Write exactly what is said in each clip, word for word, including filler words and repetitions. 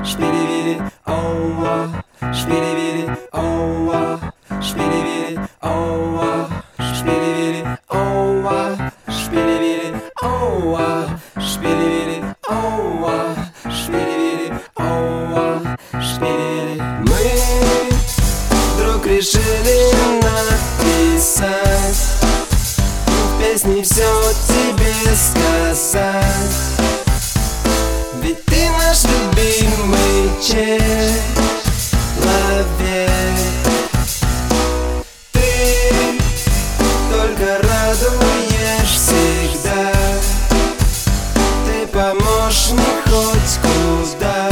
шпили-вили, оуа, шпили-вили, оуа, шпили-вили, оуа, шпили-вили, оуа, шпили-вили, оуа, шпили-вили, оуа, шпили-вили, оуа, шпили-вили. Мы вдруг решили написать в песне все тебе сказать. Ведь ты наш любимый человек. Ты только радуешь всегда. Ты помощник хоть куда.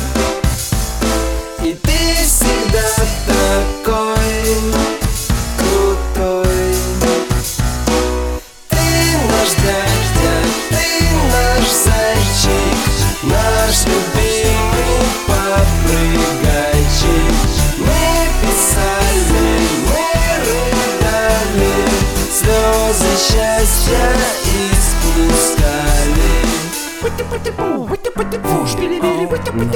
И ты всегда такой крутой. Ты наш дядя, ты наш зайчик, наш любимый попрыгайчик. Мы писали, мы рыдали, слезы счастья испускали. Шпили-вили,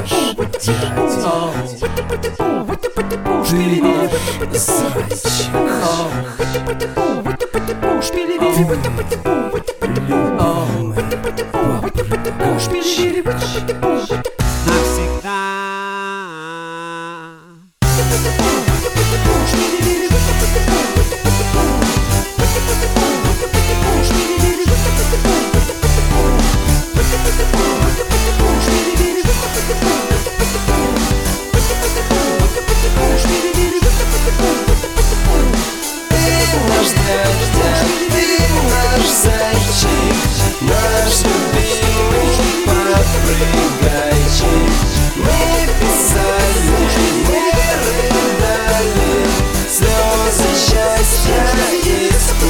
наш любимый попрыгайчик. Мы писали, мы рыдали, слезы счастья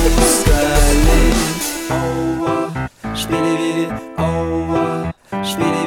испускали. Оуа, шпили-вили, оуа, шпили